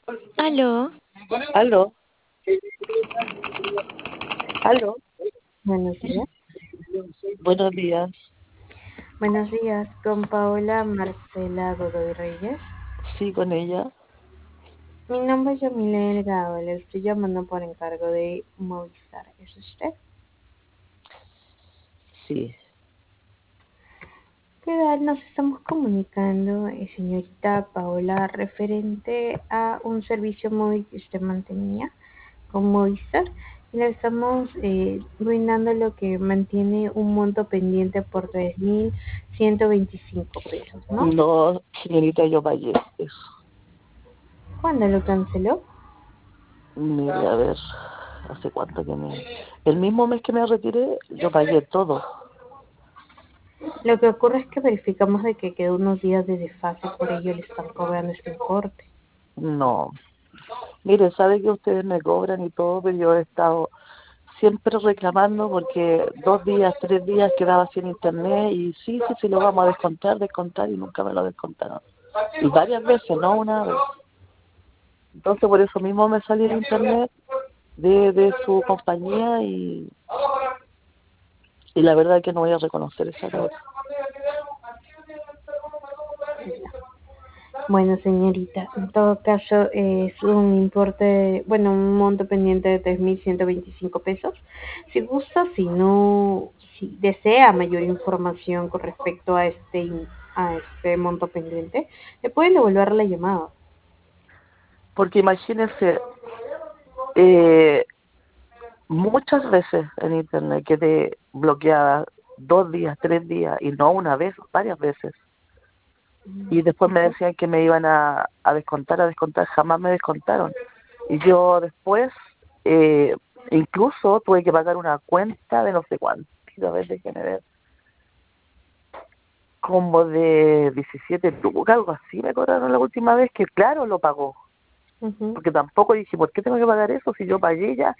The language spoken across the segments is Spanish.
Aló, Aló, aló, buenos días. buenos días. Buenos días, con Paola Marcela Godoy Reyes. Sí, con ella. Mi nombre es Yamile Delgado, le estoy llamando por encargo de Movistar. ¿Es usted? Sí. ¿Qué tal? Nos estamos comunicando, señorita Paola, referente a un servicio móvil que usted mantenía con Movistar. Y le estamos brindando lo que mantiene un monto pendiente por 3.125 pesos, ¿no? No, señorita, yo pagué eso. ¿Cuándo lo canceló? Mire, a ver, ¿hace cuánto que me...? El mismo mes que me retiré, yo pagué todo. Lo que ocurre es que verificamos de que quedó unos días de desfase, por ello le están cobrando este importe. No. Mire, sabe que ustedes me cobran y todo, pero yo he estado siempre reclamando porque 2 días, 3 días quedaba sin internet y sí, lo vamos a descontar y nunca me lo descontaron. Y varias veces, no una vez. Entonces por eso mismo me salí de internet de su compañía y la verdad es que no voy a reconocer esa deuda. Bueno, señorita, en todo caso es un importe, bueno, un monto pendiente de 3.125 pesos. Si gusta, si no, si desea mayor información con respecto a este monto pendiente, le pueden devolver la llamada. Porque imagínense, eh, muchas veces en internet quedé bloqueada 2 días, 3 días y no una vez, varias veces. Y después me decían que me iban a descontar, jamás me descontaron. Y yo después, eh, incluso tuve que pagar una cuenta de no sé cuánto, a ver, déjenme ver, como de 17 lucas, algo así me cobraron la última vez, que claro, lo pagó. Ujú. Porque tampoco dije, ¿por qué tengo que pagar eso si yo pagué ya?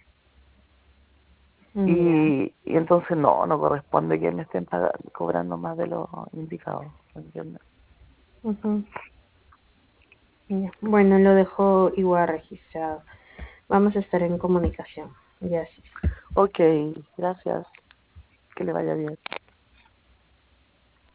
Ya. Y entonces no corresponde que me estén cobrando más de lo indicado, ¿me entiendes? Ujú. Ya. Bueno, lo dejo igual registrado. Vamos a estar en comunicación. Gracias. Ok, gracias, que le vaya bien.